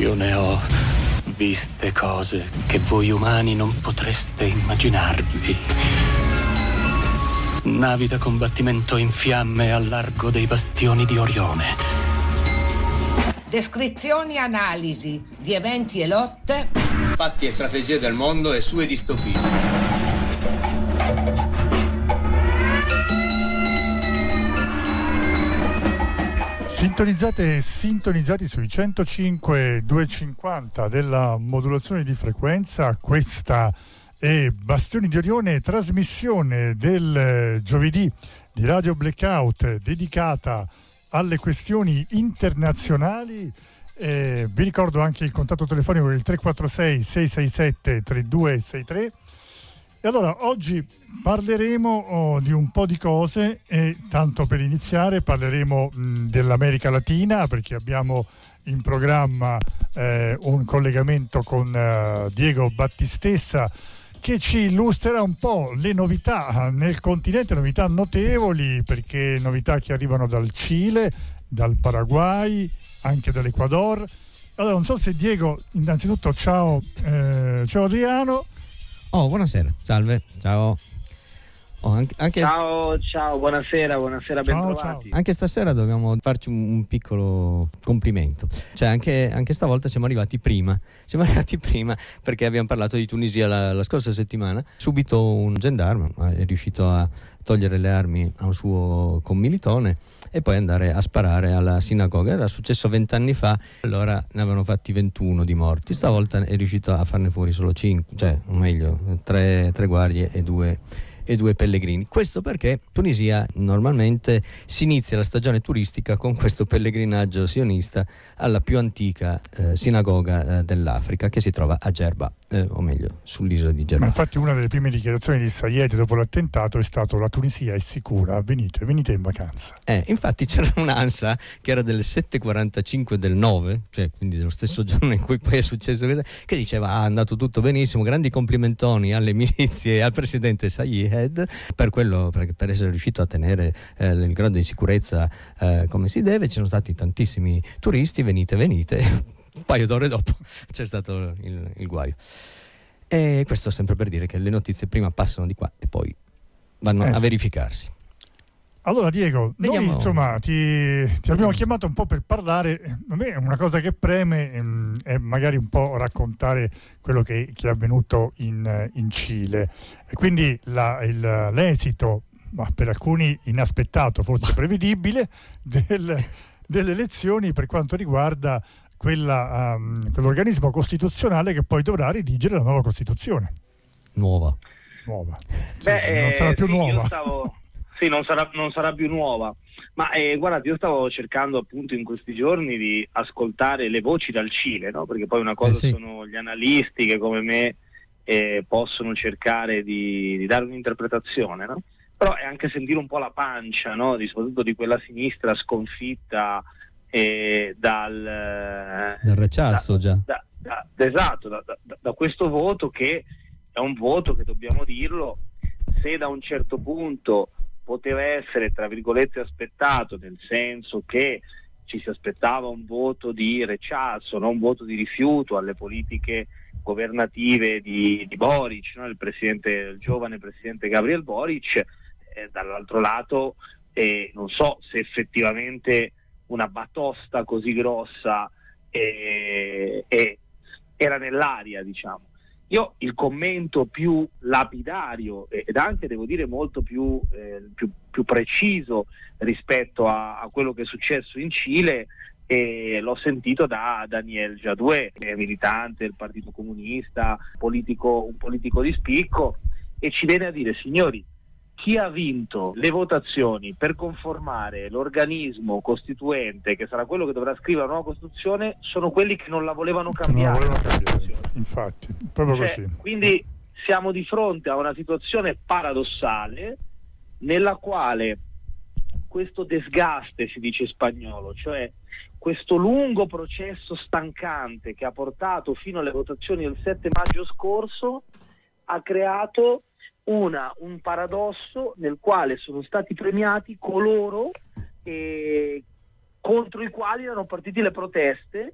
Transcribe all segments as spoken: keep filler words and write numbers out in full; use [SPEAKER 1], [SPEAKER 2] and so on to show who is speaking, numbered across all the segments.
[SPEAKER 1] Io ne ho viste cose che voi umani non potreste immaginarvi. Navi da combattimento in fiamme al largo dei bastioni di Orione.
[SPEAKER 2] Descrizioni e analisi di eventi e lotte.
[SPEAKER 3] Fatti e strategie del mondo e sue distopie.
[SPEAKER 4] Sintonizzate e sintonizzati sui centocinque duecentocinquanta della modulazione di frequenza. Questa è Bastioni di Orione, trasmissione del giovedì di Radio Blackout dedicata alle questioni internazionali. Eh, vi ricordo anche il contatto telefonico del tre quattro sei sei sei sette tre due sei tre. E allora oggi parleremo oh, di un po' di cose e tanto per iniziare parleremo mh, dell'America Latina, perché abbiamo in programma eh, un collegamento con uh, Diego Battistessa, che ci illustrerà un po' le novità nel continente, novità notevoli, perché novità che arrivano dal Cile, dal Paraguay, anche dall'Ecuador. Allora non so se Diego, innanzitutto ciao, eh, ciao Adriano.
[SPEAKER 5] Oh, buonasera, salve, ciao. Oh, anche, anche
[SPEAKER 6] ciao, st- ciao, buonasera, buonasera, bentrovati.
[SPEAKER 5] Anche stasera dobbiamo farci un, un piccolo complimento. Cioè, anche, anche stavolta siamo arrivati prima. Siamo arrivati prima perché abbiamo parlato di Tunisia la, la scorsa settimana. Subito un gendarme è riuscito a togliere le armi a un suo commilitone e poi andare a sparare alla sinagoga. Era successo vent'anni fa, allora ne avevano fatti ventuno di morti. Stavolta è riuscito a farne fuori solo cinque, cioè o meglio tre, tre guardie e due e due pellegrini. Questo perché Tunisia normalmente si inizia la stagione turistica con questo pellegrinaggio sionista alla più antica eh, sinagoga eh, dell'Africa, che si trova a Gerba, eh, o meglio sull'isola di Gerba.
[SPEAKER 4] Ma infatti una delle prime dichiarazioni di Sayed dopo l'attentato è stato: la Tunisia è sicura, venite, venite in vacanza.
[SPEAKER 5] Eh, infatti c'era un'ANSA che era delle sette e quarantacinque del nove, cioè quindi dello stesso giorno in cui poi è successo questo, che diceva ah, è andato tutto benissimo, grandi complimentoni alle milizie e al presidente Sayed per quello, per, per essere riuscito a tenere eh, il grado di sicurezza eh, come si deve. Ci sono stati tantissimi turisti, venite venite un paio d'ore dopo c'è stato il, il guaio. E questo sempre per dire che le notizie prima passano di qua e poi vanno eh, a verificarsi.
[SPEAKER 4] Allora Diego,
[SPEAKER 5] Vediamo.
[SPEAKER 4] noi insomma ti, ti abbiamo chiamato un po' per parlare. A me una cosa che preme ehm, è magari un po' raccontare quello che, che è avvenuto in, in Cile, e quindi la, il, l'esito, ma per alcuni inaspettato, forse prevedibile, del, delle elezioni per quanto riguarda quella, um, quell'organismo costituzionale che poi dovrà redigere la nuova Costituzione.
[SPEAKER 5] Nuova.
[SPEAKER 4] Nuova.
[SPEAKER 6] Beh,
[SPEAKER 4] cioè, non sarà più
[SPEAKER 6] sì,
[SPEAKER 4] nuova.
[SPEAKER 6] Io stavo... Sì, non sarà, non sarà più nuova, ma eh, guardate, io stavo cercando appunto in questi giorni di ascoltare le voci dal Cile, no? Perché poi una cosa
[SPEAKER 5] eh sì.
[SPEAKER 6] sono gli analisti che come me eh, possono cercare di, di dare un'interpretazione, no? Però è anche sentire un po' la pancia, no? Di, soprattutto di quella sinistra sconfitta eh, dal...
[SPEAKER 5] Dal rechazo
[SPEAKER 6] da,
[SPEAKER 5] già.
[SPEAKER 6] Da, da, da, esatto, da, da, da questo voto, che è un voto che, dobbiamo dirlo, se da un certo punto poteva essere tra virgolette aspettato, nel senso che ci si aspettava un voto di rechazo, non un voto di rifiuto alle politiche governative di, di Boric, no? il presidente, il giovane presidente Gabriel Boric, eh, dall'altro lato eh, non so se effettivamente una batosta così grossa eh, eh, era nell'aria, diciamo. Io il commento più lapidario ed anche, devo dire, molto più, eh, più, più preciso rispetto a, a quello che è successo in Cile eh, l'ho sentito da Daniel Jadue, che è militante del Partito Comunista, politico, un politico di spicco, e ci viene a dire: signori, chi ha vinto le votazioni per conformare l'organismo costituente, che sarà quello che dovrà scrivere la nuova Costituzione, sono quelli che non la volevano cambiare.
[SPEAKER 4] Non la volevano cambiare. Infatti, proprio
[SPEAKER 6] cioè,
[SPEAKER 4] così.
[SPEAKER 6] Quindi siamo di fronte a una situazione paradossale nella quale questo desgaste, si dice in spagnolo, cioè questo lungo processo stancante che ha portato fino alle votazioni del sette maggio scorso, ha creato Una, un paradosso nel quale sono stati premiati coloro eh, contro i quali erano partite le proteste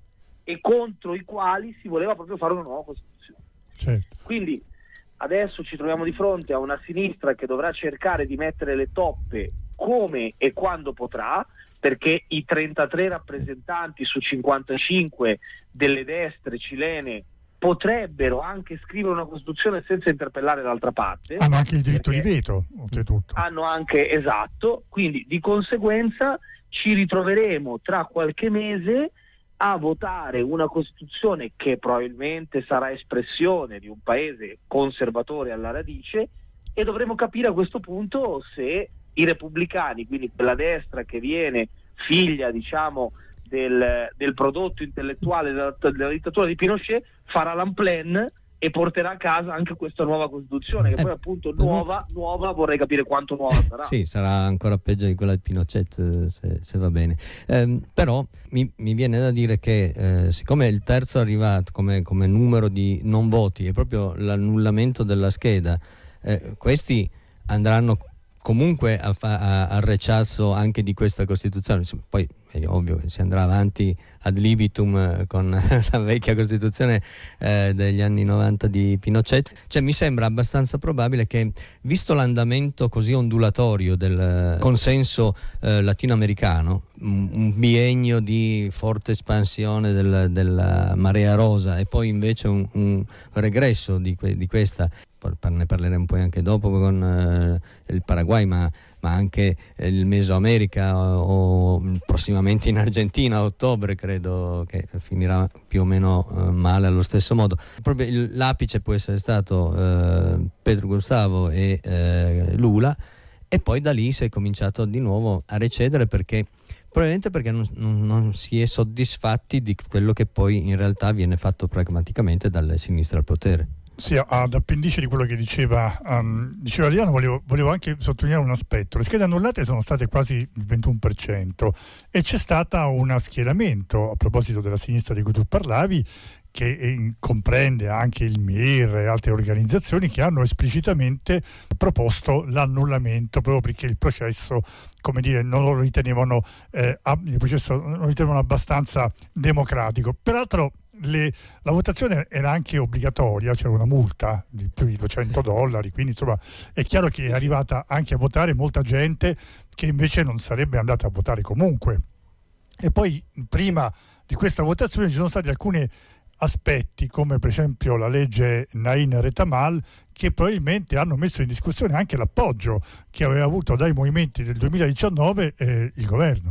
[SPEAKER 6] e contro i quali si voleva proprio fare una nuova Costituzione.
[SPEAKER 4] Certo.
[SPEAKER 6] Quindi adesso ci troviamo di fronte a una sinistra che dovrà cercare di mettere le toppe come e quando potrà, perché i trentatré rappresentanti su cinquantacinque delle destre cilene potrebbero anche scrivere una Costituzione senza interpellare l'altra parte.
[SPEAKER 4] Hanno anche il diritto di veto, oltretutto.
[SPEAKER 6] Hanno anche, esatto, quindi di conseguenza ci ritroveremo tra qualche mese a votare una Costituzione che probabilmente sarà espressione di un paese conservatore alla radice, e dovremo capire a questo punto se i repubblicani, quindi quella destra che viene figlia, diciamo, del, del prodotto intellettuale della, della dittatura di Pinochet, farà l'unplan e porterà a casa anche questa nuova Costituzione, che
[SPEAKER 5] eh,
[SPEAKER 6] poi appunto nuova, nuova vorrei capire quanto nuova sarà.
[SPEAKER 5] Sì, sarà ancora peggio di quella di Pinochet, se, se va bene. Eh, però mi, mi viene da dire che eh, siccome il terzo arrivato come, come numero di non voti è proprio l'annullamento della scheda, eh, questi andranno comunque a fa, a, al rechazo anche di questa Costituzione. Poi è ovvio che si andrà avanti ad libitum con la vecchia Costituzione eh, degli anni novanta di Pinochet. Cioè, mi sembra abbastanza probabile che, visto l'andamento così ondulatorio del consenso eh, latinoamericano, un, un biennio di forte espansione del, della marea rosa e poi invece un, un regresso di, que, di questa, ne parleremo poi anche dopo con eh, il Paraguay, ma, ma anche il Mesoamerica o, o prossimamente in Argentina a ottobre, credo che finirà più o meno eh, male allo stesso modo. Proprio il, l'apice può essere stato eh, Pedro Gustavo e eh, Lula, e poi da lì si è cominciato di nuovo a recedere, perché probabilmente perché non, non, non si è soddisfatti di quello che poi in realtà viene fatto pragmaticamente dalle sinistre al potere.
[SPEAKER 4] Sì, ad appendice di quello che diceva, um, diceva Adriano, volevo, volevo anche sottolineare un aspetto. Le schede annullate sono state quasi il ventuno per cento e c'è stato un schieramento, a proposito della sinistra di cui tu parlavi, che eh, comprende anche il M I R e altre organizzazioni che hanno esplicitamente proposto l'annullamento, proprio perché il processo, come dire, non lo ritenevano, eh, il processo non lo ritenevano abbastanza democratico. Peraltro Le, la votazione era anche obbligatoria, c'era una multa di più di duecento dollari, quindi insomma è chiaro che è arrivata anche a votare molta gente che invece non sarebbe andata a votare comunque. E poi prima di questa votazione ci sono stati alcuni aspetti, come per esempio la legge Nain Retamal, che probabilmente hanno messo in discussione anche l'appoggio che aveva avuto dai movimenti del duemiladiciannove eh, il governo.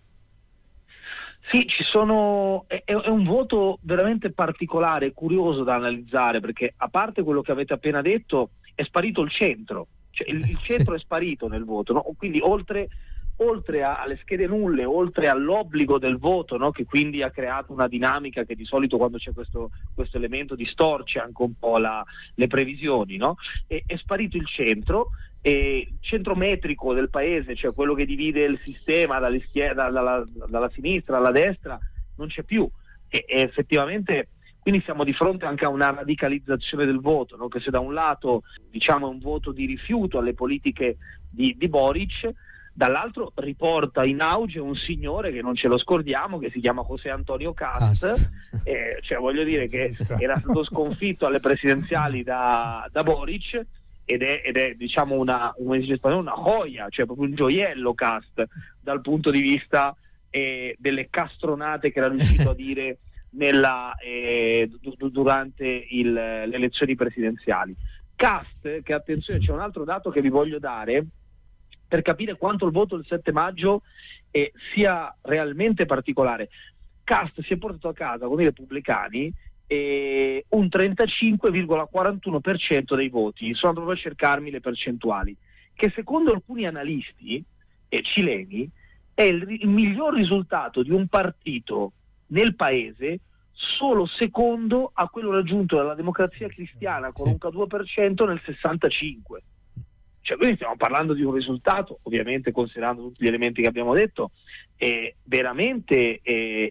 [SPEAKER 6] Sì, ci sono, è, è un voto veramente particolare, curioso da analizzare, perché a parte quello che avete appena detto, è sparito il centro, cioè il, il centro è sparito nel voto, no? Quindi oltre, oltre a, alle schede nulle, oltre all'obbligo del voto, no? Che quindi ha creato una dinamica che di solito quando c'è questo, questo elemento distorce anche un po' la, le previsioni, no? E, è sparito il centro. E centro metrico del paese, cioè quello che divide il sistema dalla, dalla, dalla sinistra alla destra, non c'è più, e, e effettivamente quindi siamo di fronte anche a una radicalizzazione del voto, no? Che se da un lato diciamo è un voto di rifiuto alle politiche di, di Boric, dall'altro riporta in auge un signore che non ce lo scordiamo, che si chiama José Antonio Cast, eh, cioè voglio dire che era stato sconfitto alle presidenziali da, da Boric, ed è, ed è diciamo una, come si dice in spagnolo, una joia, cioè proprio un gioiello Cast dal punto di vista eh, delle castronate che era riuscito a dire nella, eh, d- durante il, le elezioni presidenziali. Cast, che attenzione, c'è un altro dato che vi voglio dare per capire quanto il voto del sette maggio eh, sia realmente particolare. Cast si è portato a casa con i repubblicani e un trentacinque virgola quarantuno per cento dei voti. Sono proprio a cercarmi le percentuali, che secondo alcuni analisti eh, cileni è il, il miglior risultato di un partito nel paese, solo secondo a quello raggiunto dalla Democrazia Cristiana con un due per cento nel sessantacinque. Cioè, quindi stiamo parlando di un risultato, ovviamente considerando tutti gli elementi che abbiamo detto, eh, veramente eh,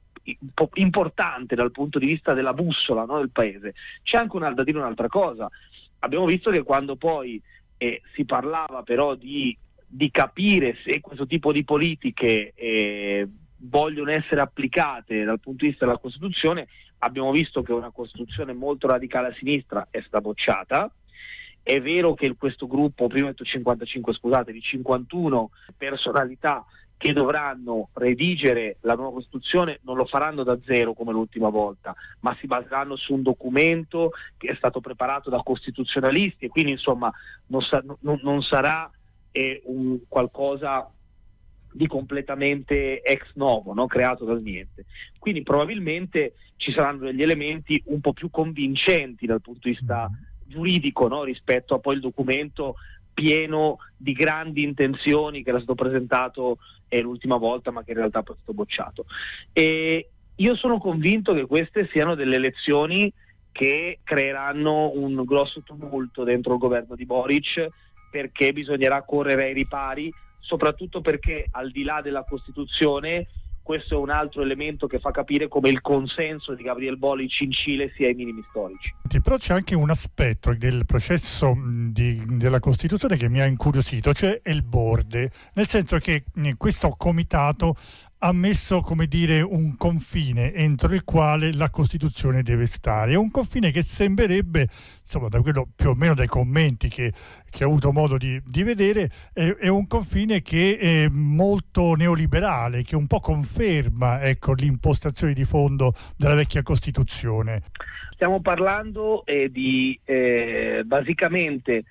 [SPEAKER 6] importante dal punto di vista della bussola, no, del paese. C'è anche un, da dire un'altra cosa. Abbiamo visto che quando poi eh, si parlava però di, di capire se questo tipo di politiche eh, vogliono essere applicate dal punto di vista della Costituzione. Abbiamo visto che una Costituzione molto radicale a sinistra è stata bocciata. È vero che questo gruppo, prima ho detto cinquantacinque, scusate, di cinquantuno personalità che dovranno redigere la nuova Costituzione non lo faranno da zero come l'ultima volta, ma si baseranno su un documento che è stato preparato da costituzionalisti, e quindi insomma non, sa- non, non sarà eh, un qualcosa di completamente ex novo, no? Creato dal niente. Quindi probabilmente ci saranno degli elementi un po' più convincenti dal punto di vista giuridico, no? Rispetto a poi il documento pieno di grandi intenzioni che era stato presentato eh, l'ultima volta, ma che in realtà poi è stato bocciato. E io sono convinto che queste siano delle elezioni che creeranno un grosso tumulto dentro il governo di Boric, perché bisognerà correre ai ripari, soprattutto perché al di là della Costituzione questo è un altro elemento che fa capire come il consenso di Gabriel Boric in Cile sia ai minimi storici.
[SPEAKER 4] Però c'è anche un aspetto del processo di, della Costituzione che mi ha incuriosito, cioè il borde, nel senso che questo comitato ha messo, come dire, un confine entro il quale la Costituzione deve stare. È un confine che sembrerebbe, insomma, da quello più o meno dai commenti che, che ho avuto modo di, di vedere, è, è un confine che è molto neoliberale, che un po' conferma, ecco, l'impostazione di fondo della vecchia Costituzione.
[SPEAKER 6] Stiamo parlando eh, di eh, basicamente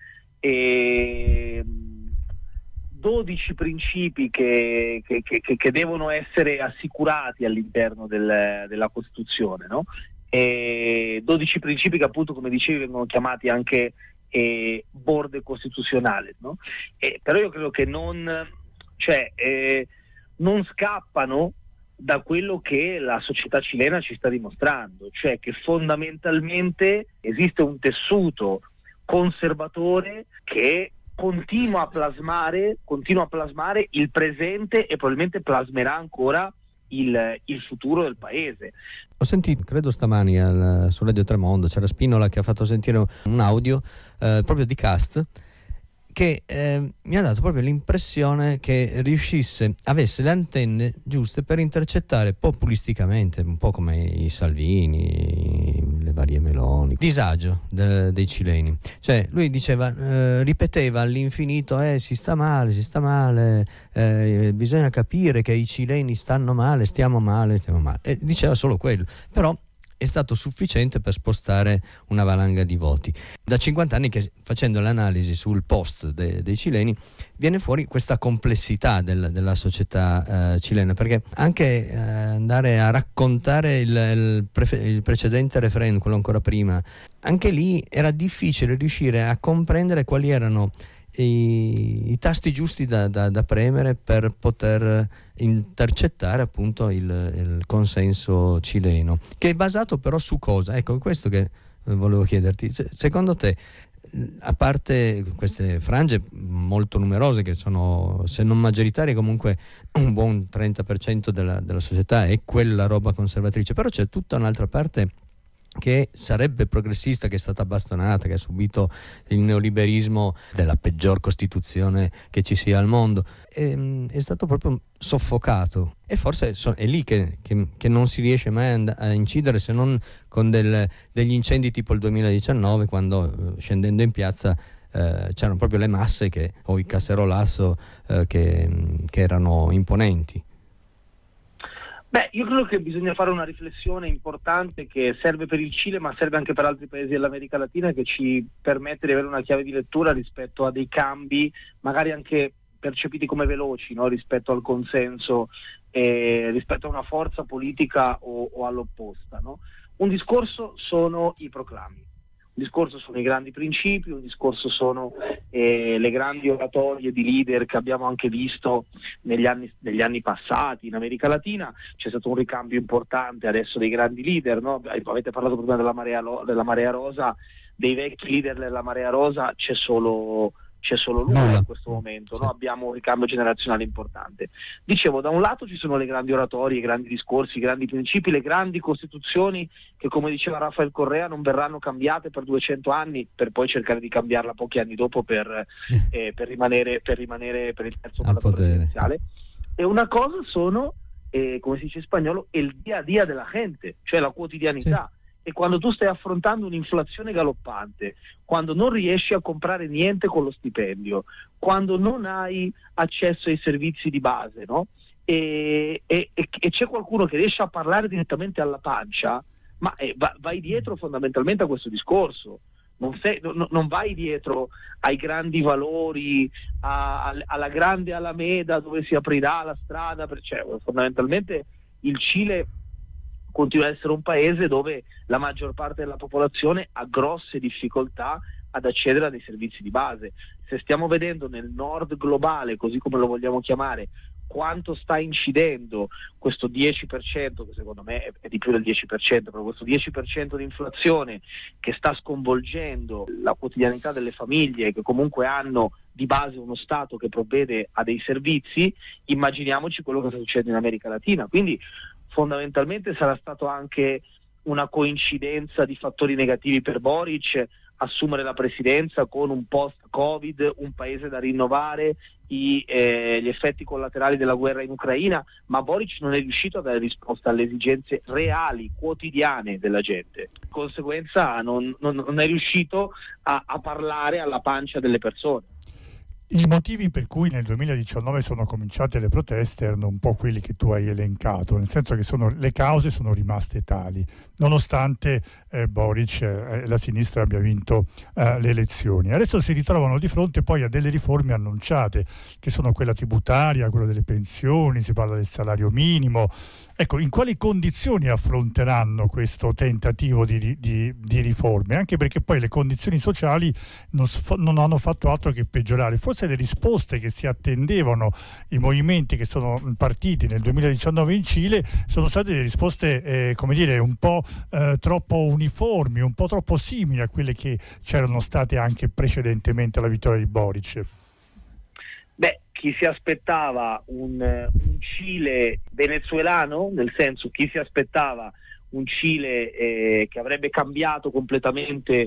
[SPEAKER 6] eh, dodici principi che, che, che, che devono essere assicurati all'interno del, della Costituzione, no? E dodici principi che appunto, come dicevi, vengono chiamati anche eh, borde costituzionale, no? E, però io credo che non, cioè, eh, non scappano da quello che la società cilena ci sta dimostrando, cioè che fondamentalmente esiste un tessuto conservatore che continua a plasmare, continua a plasmare il presente e probabilmente plasmerà ancora il, il futuro del paese.
[SPEAKER 5] Ho sentito, credo stamani al, su Radio Tremondo, c'era Spinola che ha fatto sentire un audio eh, proprio di Cast, che eh, mi ha dato proprio l'impressione che riuscisse, avesse le antenne giuste per intercettare populisticamente, un po' come i Salvini, le varie Meloni, disagio de, dei cileni. Cioè lui diceva, eh, ripeteva all'infinito, eh si sta male, si sta male, eh, bisogna capire che i cileni stanno male, stiamo male, stiamo male. E diceva solo quello, però è stato sufficiente per spostare una valanga di voti. Da cinquanta anni che, facendo l'analisi sul post de, dei cileni, viene fuori questa complessità del, della società eh, cilena, perché anche eh, andare a raccontare il, il, prefe, il precedente referendum, quello ancora prima, anche lì era difficile riuscire a comprendere quali erano I, i tasti giusti da, da, da premere per poter intercettare appunto il, il consenso cileno, che è basato però su cosa? Ecco, questo che volevo chiederti. Secondo te, a parte queste frange molto numerose che sono, se non maggioritarie, comunque un buon trenta per cento della, della società è quella roba conservatrice, però c'è tutta un'altra parte che sarebbe progressista, che è stata bastonata, che ha subito il neoliberismo della peggior Costituzione che ci sia al mondo, e, è stato proprio soffocato, e forse so, è lì che, che, che non si riesce mai a, a incidere, se non con del, degli incendi tipo il duemiladiciannove, quando scendendo in piazza eh, c'erano proprio le masse che, o i casserolasso eh, che, che erano imponenti.
[SPEAKER 6] Beh, io credo che bisogna fare una riflessione importante che serve per il Cile, ma serve anche per altri paesi dell'America Latina, che ci permette di avere una chiave di lettura rispetto a dei cambi, magari anche percepiti come veloci, no? Rispetto al consenso, eh, rispetto a una forza politica o, o all'opposta, no? Un discorso sono i proclami. Un discorso sono i grandi principi, un discorso sono eh, le grandi oratorie di leader che abbiamo anche visto negli anni, negli anni passati in America Latina. C'è stato un ricambio importante adesso dei grandi leader, no? Avete parlato prima della Marea, della Marea Rosa, dei vecchi leader della Marea Rosa c'è solo... c'è solo lui no, in questo momento, sì. No? Abbiamo un ricambio generazionale importante. Dicevo, da un lato ci sono le grandi oratorie, i grandi discorsi, i grandi principi, le grandi costituzioni che, come diceva Rafael Correa, non verranno cambiate per duecento anni, per poi cercare di cambiarla pochi anni dopo per, eh, per rimanere per rimanere per il terzo mandato presidenziale. E una cosa sono eh, come si dice in spagnolo, il dia a dia della gente, cioè la quotidianità. Sì. E quando tu stai affrontando un'inflazione galoppante, quando non riesci a comprare niente con lo stipendio, quando non hai accesso ai servizi di base, no? E, e, e c'è qualcuno che riesce a parlare direttamente alla pancia, ma eh, va, vai dietro fondamentalmente a questo discorso. Non, sei, no, non vai dietro ai grandi valori, a, a, alla grande Alameda dove si aprirà la strada, per, cioè, fondamentalmente il Cile continua ad essere un paese dove la maggior parte della popolazione ha grosse difficoltà ad accedere a dei servizi di base. Se stiamo vedendo nel nord globale, così come lo vogliamo chiamare, quanto sta incidendo questo dieci per cento, che secondo me è di più del dieci per cento, però questo dieci per cento di inflazione che sta sconvolgendo la quotidianità delle famiglie che comunque hanno di base uno Stato che provvede a dei servizi, immaginiamoci quello che sta succedendo in America Latina. Quindi fondamentalmente sarà stato anche una coincidenza di fattori negativi per Boric assumere la presidenza con un post-Covid, un paese da rinnovare, i, eh, gli effetti collaterali della guerra in Ucraina, ma Boric non è riuscito a dare risposta alle esigenze reali, quotidiane della gente. Di conseguenza non, non, non è riuscito a, a parlare alla pancia delle persone.
[SPEAKER 4] I motivi per cui nel duemiladiciannove sono cominciate le proteste erano un po' quelli che tu hai elencato, nel senso che sono, le cause sono rimaste tali, nonostante eh, Boric e eh, la sinistra abbia vinto eh, le elezioni. Adesso si ritrovano di fronte poi a delle riforme annunciate, che sono quella tributaria, quella delle pensioni, si parla del salario minimo. Ecco, in quali condizioni affronteranno questo tentativo di, di, di riforme? Anche perché poi le condizioni sociali non, non hanno fatto altro che peggiorare. Forse le risposte che si attendevano i movimenti che sono partiti nel duemiladiciannove in Cile sono state delle risposte, eh, come dire, un po' eh, troppo uniformi, un po' troppo simili a quelle che c'erano state anche precedentemente alla vittoria di Boric.
[SPEAKER 6] Beh, chi si aspettava un, un Cile venezuelano, nel senso chi si aspettava un Cile eh, che avrebbe cambiato completamente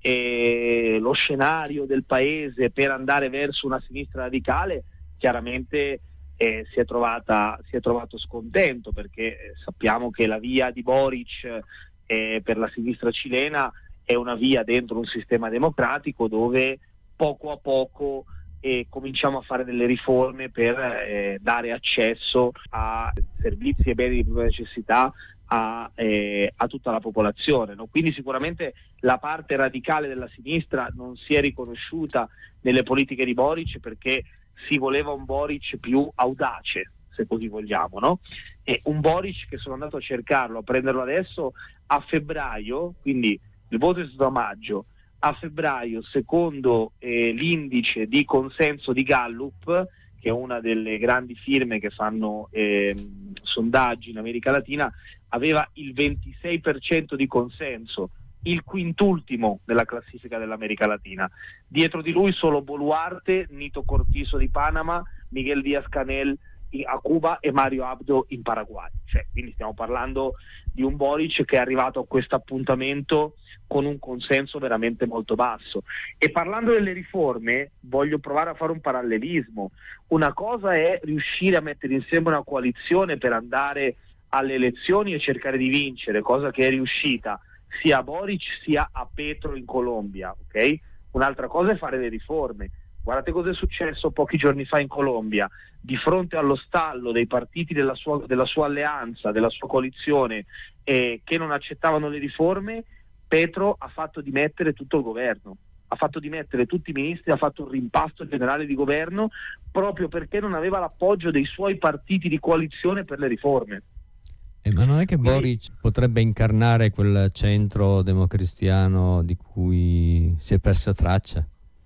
[SPEAKER 6] eh, lo scenario del paese per andare verso una sinistra radicale, chiaramente eh, si è trovata si è trovato scontento, perché eh, sappiamo che la via di Boric eh, per la sinistra cilena è una via dentro un sistema democratico dove poco a poco e cominciamo a fare delle riforme per eh, dare accesso a servizi e beni di prima necessità a, eh, a tutta la popolazione, no? Quindi sicuramente la parte radicale della sinistra non si è riconosciuta nelle politiche di Boric, perché si voleva un Boric più audace, se così vogliamo, no? E un Boric che sono andato a cercarlo, a prenderlo adesso a febbraio, quindi il voto è stato a maggio. A febbraio, secondo eh, l'indice di consenso di Gallup, che è una delle grandi firme che fanno eh, sondaggi in America Latina, aveva il ventisei per cento di consenso, il quintultimo della classifica dell'America Latina. Dietro di lui solo Boluarte, Nito Cortizo di Panama, Miguel Díaz-Canel a Cuba e Mario Abdo in Paraguay. Cioè, quindi stiamo parlando di un Boric che è arrivato a questo appuntamento con un consenso veramente molto basso. E parlando delle riforme, voglio provare a fare un parallelismo. Una cosa è riuscire a mettere insieme una coalizione per andare alle elezioni e cercare di vincere, cosa che è riuscita sia a Boric sia a Petro in Colombia, ok? Un'altra cosa è fare le riforme. Guardate cosa è successo pochi giorni fa in Colombia. Di fronte allo stallo dei partiti della sua, della sua alleanza, della sua coalizione, eh, che non accettavano le riforme, Petro ha fatto dimettere tutto il governo, ha fatto dimettere tutti i ministri, ha fatto un rimpasto generale di governo proprio perché non aveva l'appoggio dei suoi partiti di coalizione per le riforme.
[SPEAKER 5] Eh, ma non è che
[SPEAKER 6] Quindi,
[SPEAKER 5] Boric potrebbe incarnare quel centro democristiano di cui si è persa traccia?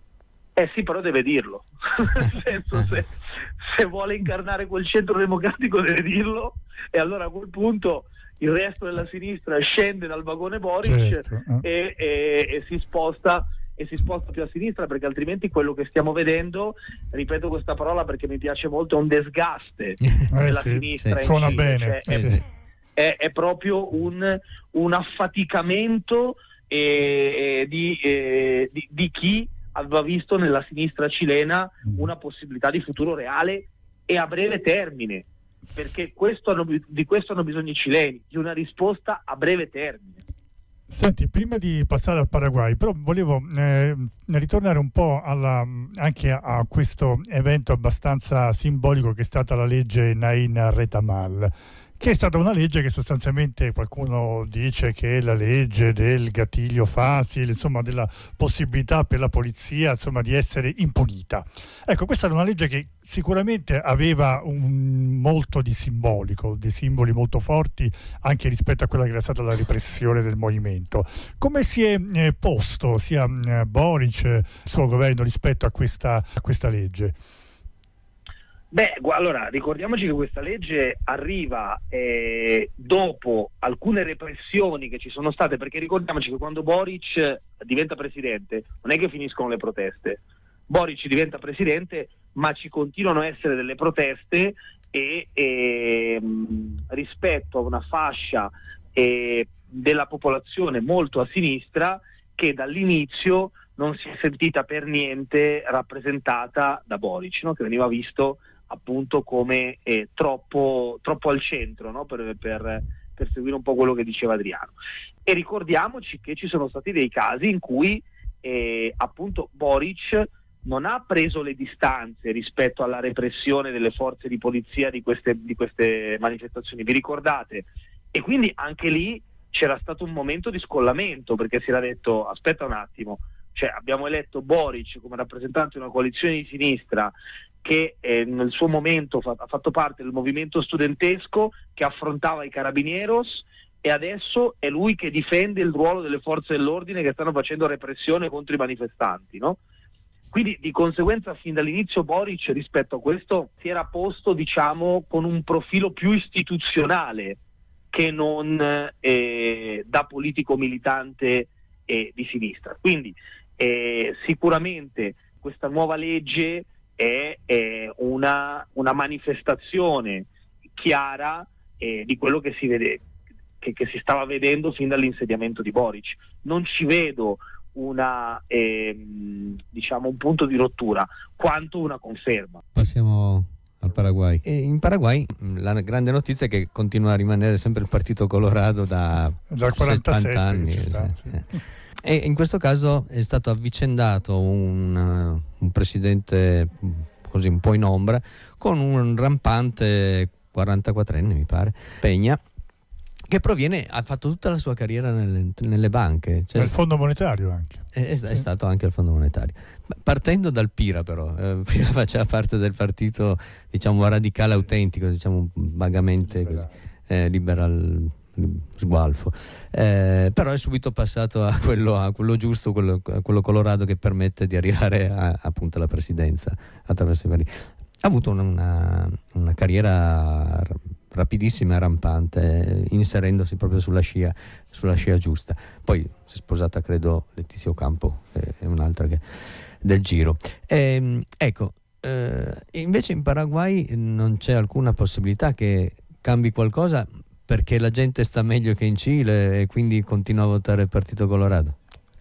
[SPEAKER 6] Eh sì, però deve dirlo. Nel senso, se, se vuole incarnare quel centro democratico deve dirlo, e allora a quel punto il resto della sinistra scende dal vagone Boric, certo. e, e, e si sposta e si sposta più a sinistra, perché altrimenti quello che stiamo vedendo, ripeto questa parola perché mi piace molto, è un desgaste eh della
[SPEAKER 4] sì,
[SPEAKER 6] sinistra.
[SPEAKER 4] sì. Suona bene.
[SPEAKER 6] Cioè,
[SPEAKER 4] sì,
[SPEAKER 6] è,
[SPEAKER 4] sì.
[SPEAKER 6] È, è proprio un, un affaticamento eh, di, eh, di, di chi aveva visto nella sinistra cilena una possibilità di futuro reale e a breve termine. perché questo hanno, di questo hanno bisogno i cileni, di una risposta a breve termine.
[SPEAKER 4] Senti, prima di passare al Paraguay, però volevo eh, ritornare un po' alla, anche a, a questo evento abbastanza simbolico che è stata la legge Nain Retamal, che è stata una legge che sostanzialmente qualcuno dice che è la legge del gatillo facile, insomma della possibilità per la polizia insomma di essere impunita. Ecco, questa era una legge che sicuramente aveva un molto di simbolico, dei simboli molto forti anche rispetto a quella che era stata la repressione del movimento. Come si è eh, posto sia eh, Boric, il suo governo, rispetto a questa, a questa legge?
[SPEAKER 6] Beh, allora, ricordiamoci che questa legge arriva eh, dopo alcune repressioni che ci sono state, perché ricordiamoci che quando Boric diventa presidente non è che finiscono le proteste. Boric diventa presidente, ma ci continuano a essere delle proteste e, e rispetto a una fascia eh, della popolazione molto a sinistra che dall'inizio non si è sentita per niente rappresentata da Boric, no? Che veniva visto appunto come eh, troppo, troppo al centro, no? per, per, per seguire un po' quello che diceva Adriano. E ricordiamoci che ci sono stati dei casi in cui eh, appunto Boric non ha preso le distanze rispetto alla repressione delle forze di polizia di queste, di queste manifestazioni, vi ricordate? E quindi anche lì c'era stato un momento di scollamento, perché si era detto aspetta un attimo, cioè abbiamo eletto Boric come rappresentante di una coalizione di sinistra che eh, nel suo momento fa- ha fatto parte del movimento studentesco che affrontava i Carabineros, e adesso è lui che difende il ruolo delle forze dell'ordine che stanno facendo repressione contro i manifestanti, no? Quindi di conseguenza fin dall'inizio Boric rispetto a questo si era posto, diciamo, con un profilo più istituzionale che non eh, da politico militante eh, di sinistra. Quindi eh, sicuramente questa nuova legge è, è una, una manifestazione chiara eh, di quello che si vede, che, che si stava vedendo fin dall'insediamento di Boric. Non ci vedo una ehm, diciamo un punto di rottura quanto una conferma.
[SPEAKER 5] Passiamo al Paraguay. E in Paraguay la grande notizia è che continua a rimanere sempre il Partito Colorado da
[SPEAKER 4] dal quarantasette
[SPEAKER 5] settanta anni.
[SPEAKER 4] ci sta, sì.
[SPEAKER 5] E in questo caso è stato avvicendato un, un presidente così un po' in ombra con un rampante quarantaquattrenne, mi pare, Peña, che proviene, ha fatto tutta la sua carriera nelle, nelle banche, cioè,
[SPEAKER 4] nel Fondo Monetario anche.
[SPEAKER 5] È, è,
[SPEAKER 4] sì.
[SPEAKER 5] è stato anche al Fondo Monetario, partendo dal Pira, però eh, prima faceva parte del partito, diciamo, radicale autentico, diciamo vagamente
[SPEAKER 4] liberale,
[SPEAKER 5] così, eh, liberal sgualfo, eh, però è subito passato a quello, a quello giusto, quello, a quello colorato che permette di arrivare a, appunto alla presidenza attraverso i vari. Ha avuto una, una, una carriera rapidissima e rampante, inserendosi proprio sulla scia, sulla scia giusta. Poi si è sposata, credo, Letizia Ocampo, che è un'altra che, del Giro. E, ecco, eh, invece in Paraguay non c'è alcuna possibilità che cambi qualcosa, perché la gente sta meglio che in Cile e quindi continua a votare il Partito Colorado?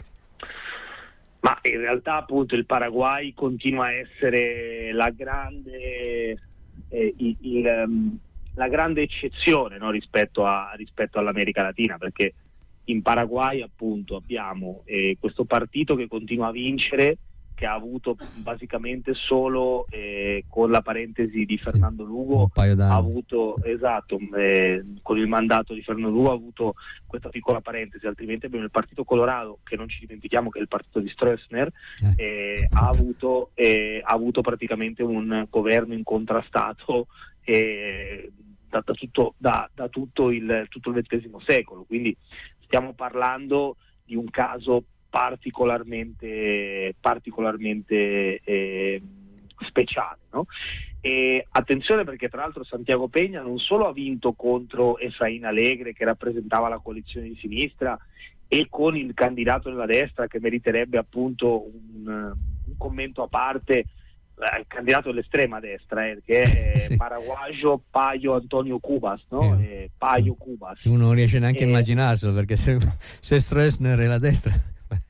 [SPEAKER 6] Ma in realtà appunto il Paraguay continua a essere la grande eh, il, il, um, la grande eccezione, no, rispetto, a, rispetto all'America Latina, perché in Paraguay appunto abbiamo eh, questo partito che continua a vincere, che ha avuto basicamente solo eh, con la parentesi di Fernando Lugo,
[SPEAKER 5] un paio d'anni.
[SPEAKER 6] ha avuto, esatto, eh, con il mandato di Fernando Lugo ha avuto questa piccola parentesi, altrimenti abbiamo il Partito Colorado, che non ci dimentichiamo che è il partito di Stroessner, eh. Eh, ha, avuto, eh, ha avuto praticamente un governo incontrastato eh, da, da, tutto, da, da tutto il tutto il ventesimo secolo, quindi stiamo parlando di un caso particolarmente particolarmente eh, speciale, no? E attenzione, perché tra l'altro Santiago Peña non solo ha vinto contro Efraín Alegre, che rappresentava la coalizione di sinistra, e con il candidato della destra che meriterebbe appunto un, un commento a parte, eh, il candidato dell'estrema destra, eh, che è sì. Paraguayo Payo Antonio Cubas, no? Eh. Eh, Payo Cubas.
[SPEAKER 5] Uno non riesce neanche
[SPEAKER 6] eh.
[SPEAKER 5] a immaginarselo, perché se, se Stroessner è la destra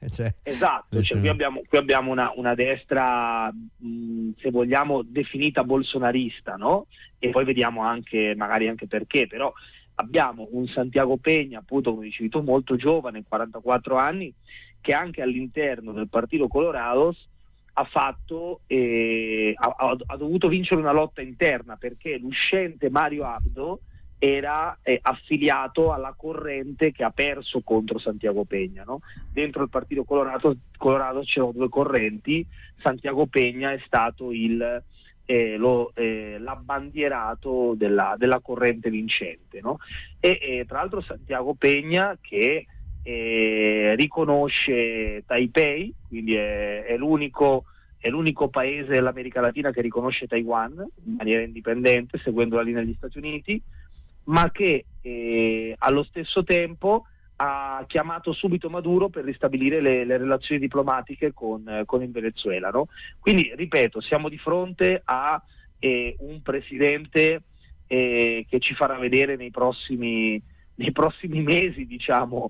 [SPEAKER 5] cioè,
[SPEAKER 6] esatto, cioè, qui abbiamo, qui abbiamo una, una destra, mh, se vogliamo, definita bolsonarista, no? E poi vediamo anche, magari anche perché, però abbiamo un Santiago Peña, appunto, come dicevi tu, molto giovane, quarantaquattro anni, che anche all'interno del Partito Colorados ha fatto eh, ha, ha dovuto vincere una lotta interna, perché l'uscente Mario Abdo era eh, affiliato alla corrente che ha perso contro Santiago Peña, no? Dentro il Partito Colorado, Colorado c'erano due correnti. Santiago Peña è stato il eh, lo, eh, l'abbandierato della, della corrente vincente, no? E eh, tra l'altro Santiago Peña, che eh, riconosce Taipei, quindi è, è l'unico è l'unico paese dell'America Latina che riconosce Taiwan in maniera indipendente, seguendo la linea degli Stati Uniti, ma che eh, allo stesso tempo ha chiamato subito Maduro per ristabilire le, le relazioni diplomatiche con, eh, con il Venezuela, no? Quindi, ripeto, siamo di fronte a eh, un presidente eh, che ci farà vedere nei prossimi, nei prossimi mesi, diciamo,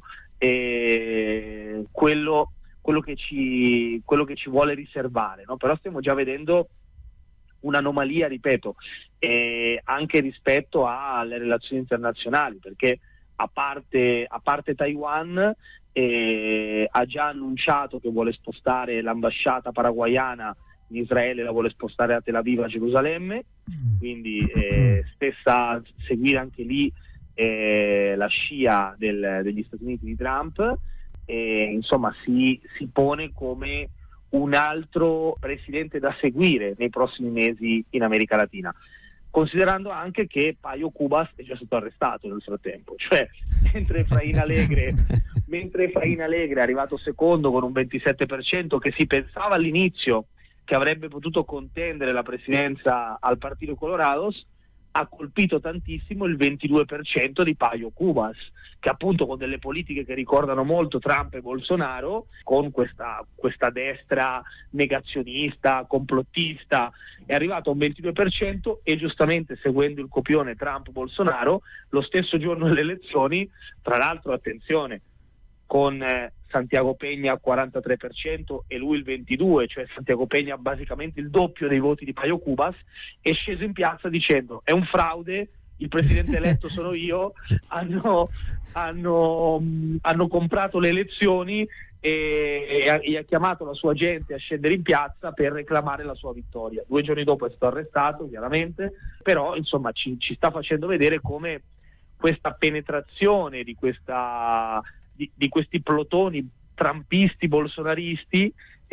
[SPEAKER 6] eh, quello, quello, che ci, quello che ci vuole riservare, no? Però stiamo già vedendo un'anomalia, ripeto, eh, anche rispetto alle relazioni internazionali, perché a parte, a parte Taiwan eh, ha già annunciato che vuole spostare l'ambasciata paraguayana in Israele, la vuole spostare a Tel Aviv, a Gerusalemme, quindi eh, stessa seguire anche lì eh, la scia del, degli Stati Uniti di Trump, e, insomma si, si pone come un altro presidente da seguire nei prossimi mesi in America Latina, considerando anche che Paio Cubas è già stato arrestato nel frattempo, cioè mentre Efraín Alegre, mentre Efraín Alegre è arrivato secondo con un ventisette per cento, che si pensava all'inizio che avrebbe potuto contendere la presidenza al Partito Colorados, ha colpito tantissimo il ventidue per cento di Paio Cubas, che appunto con delle politiche che ricordano molto Trump e Bolsonaro, con questa, questa destra negazionista, complottista, è arrivato a un ventidue per cento e giustamente, seguendo il copione Trump-Bolsonaro, lo stesso giorno delle elezioni, tra l'altro, attenzione, con eh, Santiago Peña al quarantatré per cento e lui il ventidue per cento, cioè Santiago Peña basicamente il doppio dei voti di Paio Cubas, è sceso in piazza dicendo: è un fraude, il presidente eletto sono io, hanno, hanno, hanno comprato le elezioni, e, e, ha, e ha chiamato la sua gente a scendere in piazza per reclamare la sua vittoria. Due giorni dopo è stato arrestato, chiaramente, però insomma ci, ci sta facendo vedere come questa penetrazione di questa Di, di questi plotoni trampisti, bolsonaristi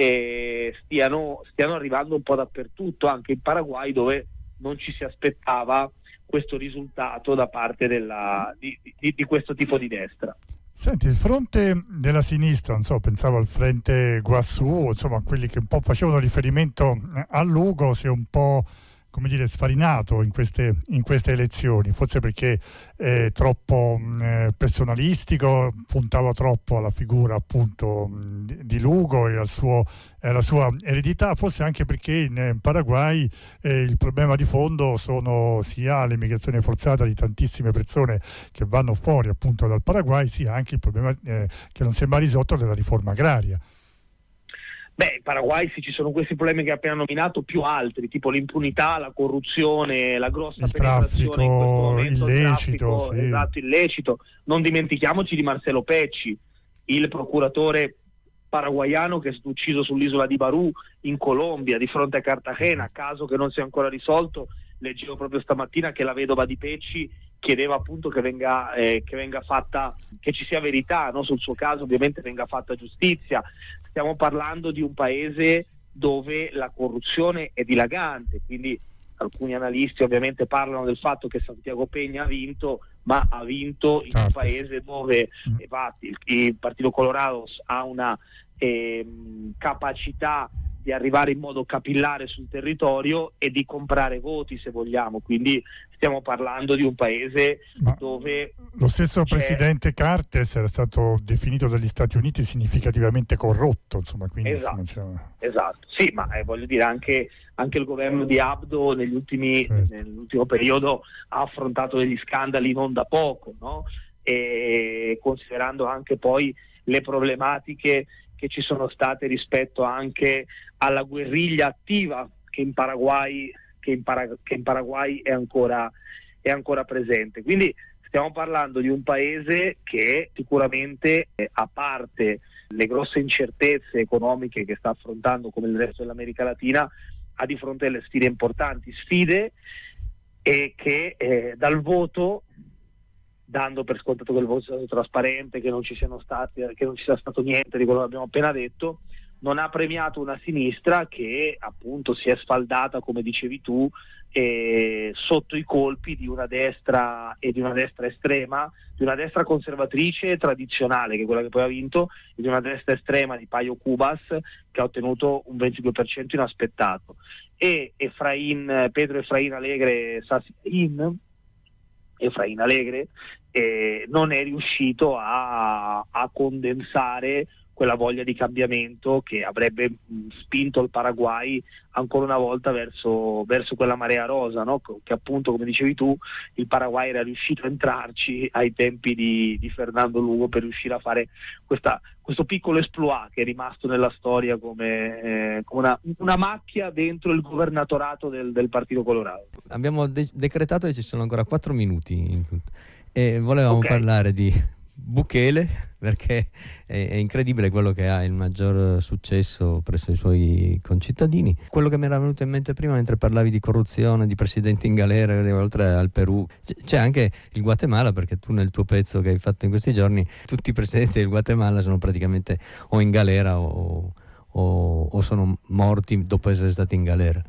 [SPEAKER 6] eh, stiano, stiano arrivando un po' dappertutto, anche in Paraguay, dove non ci si aspettava questo risultato da parte della, di, di, di questo tipo di destra.
[SPEAKER 4] Senti, il fronte della sinistra, non so, pensavo al Frente Guassù, insomma, quelli che un po' facevano riferimento a Lugo, si è un po', come dire, sfarinato in queste, in queste elezioni, forse perché è troppo eh, personalistico, puntava troppo alla figura appunto di, di Lugo e al suo, alla sua eredità, forse anche perché in, in Paraguay eh, il problema di fondo sono sia l'immigrazione forzata di tantissime persone che vanno fuori appunto dal Paraguay, sia anche il problema eh, che non sembra risolto della riforma agraria.
[SPEAKER 6] Beh, in Paraguay sì, ci sono questi problemi che hai appena nominato, più altri, tipo l'impunità, la corruzione, la grossa
[SPEAKER 4] il
[SPEAKER 6] penetrazione
[SPEAKER 4] traffico
[SPEAKER 6] in questo momento,
[SPEAKER 4] illecito,
[SPEAKER 6] il traffico,
[SPEAKER 4] sì.
[SPEAKER 6] esatto, illecito. Non dimentichiamoci di Marcelo Pecci, il procuratore paraguaiano che è stato ucciso sull'isola di Barú in Colombia, di fronte a Cartagena, caso che non si è ancora risolto. Leggevo proprio stamattina che la vedova di Pecci chiedeva appunto che venga, eh, che venga fatta, che ci sia verità, no? Sul suo caso, ovviamente venga fatta giustizia. Stiamo parlando di un paese dove la corruzione è dilagante, quindi alcuni analisti ovviamente parlano del fatto che Santiago Peña ha vinto, ma ha vinto in un paese dove infatti, il, il Partito Colorados ha una eh, capacità di arrivare in modo capillare sul territorio e di comprare voti, se vogliamo, quindi stiamo parlando di un paese Ma dove
[SPEAKER 4] lo stesso
[SPEAKER 6] c'è...
[SPEAKER 4] presidente Cartes era stato definito dagli Stati Uniti significativamente corrotto, insomma, quindi
[SPEAKER 6] esatto,
[SPEAKER 4] insomma, c'è...
[SPEAKER 6] esatto. Sì, ma eh, voglio dire anche, anche il governo di Abdo negli ultimi, certo. nell'ultimo periodo ha affrontato degli scandali non da poco, no? E considerando anche poi le problematiche che ci sono state rispetto anche alla guerriglia attiva che in Paraguay, che in Para- che in Paraguay è ancora, è ancora presente. Quindi stiamo parlando di un paese che sicuramente, eh, a parte le grosse incertezze economiche che sta affrontando come il resto dell'America Latina, ha di fronte delle sfide importanti, sfide e che eh, dal voto, dando per scontato che il voto sia stato trasparente, che non ci siano stati, che non ci sia stato niente di quello che abbiamo appena detto, non ha premiato una sinistra che appunto si è sfaldata, come dicevi tu, eh, sotto i colpi di una destra e di una destra estrema, di una destra conservatrice tradizionale, che è quella che poi ha vinto, e di una destra estrema di Paio Cubas, che ha ottenuto un ventidue per cento inaspettato. E Efraín, Pedro Efraín Alegre Sassin, Efraín Alegre, eh, non è riuscito a, a condensare quella voglia di cambiamento che avrebbe mh, spinto il Paraguay ancora una volta verso, verso quella marea rosa, no? Che appunto, come dicevi tu, il Paraguay era riuscito a entrarci ai tempi di, di Fernando Lugo per riuscire a fare questa, questo piccolo exploit che è rimasto nella storia come, eh, come una, una macchia dentro il governatorato del, del Partito Colorado.
[SPEAKER 5] Abbiamo de- decretato che ci sono ancora quattro minuti in tutto e volevamo
[SPEAKER 6] Okay.
[SPEAKER 5] parlare di Bukele, perché è, è incredibile quello che ha il maggior successo presso i suoi concittadini. Quello che mi era venuto in mente prima mentre parlavi di corruzione, di presidenti in galera, oltre al Perù, c'è anche il Guatemala, perché tu nel tuo pezzo che hai fatto in questi giorni, tutti i presidenti del Guatemala sono praticamente o in galera o, o, o sono morti dopo essere stati in galera.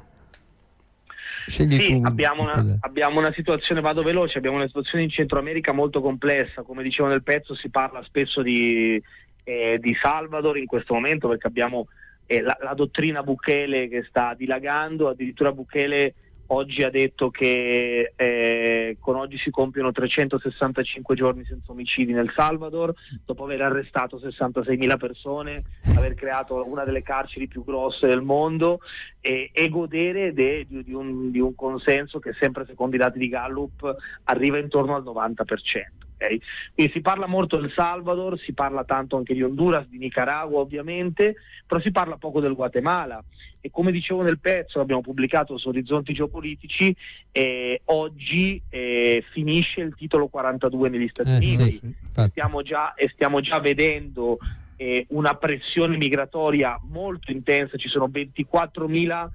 [SPEAKER 5] Scegli
[SPEAKER 6] Sì,
[SPEAKER 5] tu,
[SPEAKER 6] abbiamo una, abbiamo una situazione, vado veloce, abbiamo una situazione in Centro America molto complessa. Come dicevo nel pezzo, si parla spesso di, eh, di Salvador in questo momento, perché abbiamo eh, la, la dottrina Bukele che sta dilagando. Addirittura Bukele oggi ha detto che eh, con oggi si compiono trecentosessantacinque giorni senza omicidi nel Salvador, dopo aver arrestato sessantaseimila persone, aver creato una delle carceri più grosse del mondo e, e godere de, di, di, un, di un consenso che, sempre secondo i dati di Gallup, arriva intorno al novanta per cento. Okay? Quindi si parla molto del Salvador, si parla tanto anche di Honduras, di Nicaragua ovviamente, però si parla poco del Guatemala. E come dicevo nel pezzo, abbiamo pubblicato su Orizzonti Geopolitici, eh, oggi eh, finisce il titolo quarantadue negli Stati
[SPEAKER 5] eh,
[SPEAKER 6] Uniti,
[SPEAKER 5] sì,
[SPEAKER 6] e stiamo già, e stiamo già vedendo eh, una pressione migratoria molto intensa. Ci sono ventiquattromila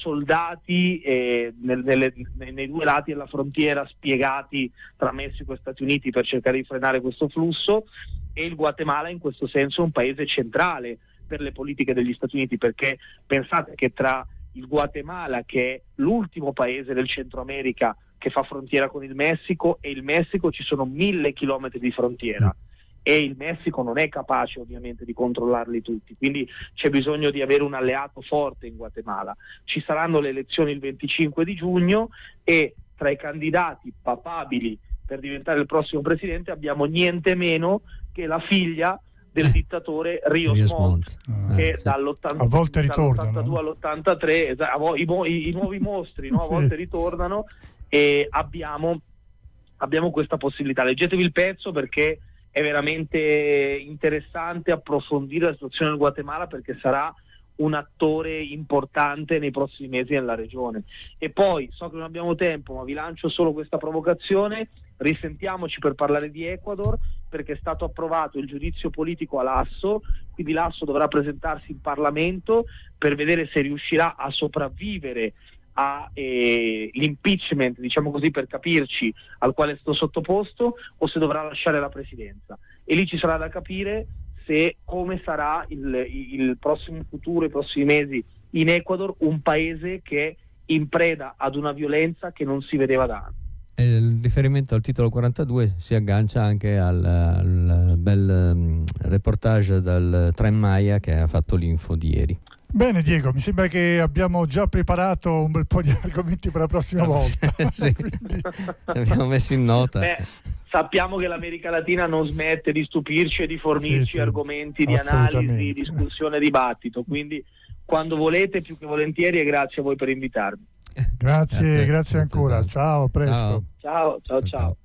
[SPEAKER 6] soldati eh, nel, nelle, nei due lati della frontiera, spiegati tra Messico e Stati Uniti per cercare di frenare questo flusso, e il Guatemala in questo senso è un paese centrale per le politiche degli Stati Uniti, perché pensate che tra il Guatemala, che è l'ultimo paese del Centro America che fa frontiera con il Messico, e il Messico ci sono mille chilometri di frontiera, e il Messico non è capace ovviamente di controllarli tutti, quindi c'è bisogno di avere un alleato forte in Guatemala. Ci saranno le elezioni il venticinque di giugno e tra i candidati papabili per diventare il prossimo presidente abbiamo niente meno che la figlia del dittatore Rios,
[SPEAKER 5] Rios
[SPEAKER 6] Montt,
[SPEAKER 5] Montt.
[SPEAKER 6] che
[SPEAKER 5] Ah, sì.
[SPEAKER 6] dall'ottanta,
[SPEAKER 4] A volte ritornano,
[SPEAKER 6] dall'ottantadue all'ottantatré, esa- a vo- i, mo- i- i nuovi mostri, no? A
[SPEAKER 4] Sì.
[SPEAKER 6] volte ritornano, e abbiamo, abbiamo questa possibilità. Leggetevi il pezzo, perché è veramente interessante approfondire la situazione del Guatemala, perché sarà un attore importante nei prossimi mesi nella regione. E poi, so che non abbiamo tempo, ma vi lancio solo questa provocazione: risentiamoci per parlare di Ecuador, perché è stato approvato il giudizio politico a Lasso, quindi Lasso dovrà presentarsi in Parlamento per vedere se riuscirà a sopravvivere all'impeachment, eh, diciamo così per capirci, al quale è stato sottoposto, o se dovrà lasciare la presidenza. E lì ci sarà da capire se come sarà il, il prossimo futuro, i prossimi mesi in Ecuador, un paese che è in preda ad una violenza che non si vedeva da anni.
[SPEAKER 5] Il riferimento al titolo quarantadue si aggancia anche al, al bel um, reportage dal Tren Maya che ha fatto l'Info di ieri.
[SPEAKER 4] Bene Diego, mi sembra che abbiamo già preparato un bel po' di argomenti per la prossima volta.
[SPEAKER 5] Sì.
[SPEAKER 4] Quindi...
[SPEAKER 5] abbiamo messo in nota.
[SPEAKER 6] Beh, sappiamo che l'America Latina non smette di stupirci e di fornirci
[SPEAKER 4] Sì, sì,
[SPEAKER 6] argomenti di
[SPEAKER 4] assolutamente.
[SPEAKER 6] analisi, discussione, dibattito, quindi quando volete, più che volentieri, e grazie a voi per invitarmi.
[SPEAKER 4] Grazie, grazie,
[SPEAKER 5] Grazie,
[SPEAKER 4] ancora.
[SPEAKER 5] grazie.
[SPEAKER 4] Ciao, a presto.
[SPEAKER 5] Ciao.
[SPEAKER 6] Ciao, ciao, ciao.
[SPEAKER 5] Ciao.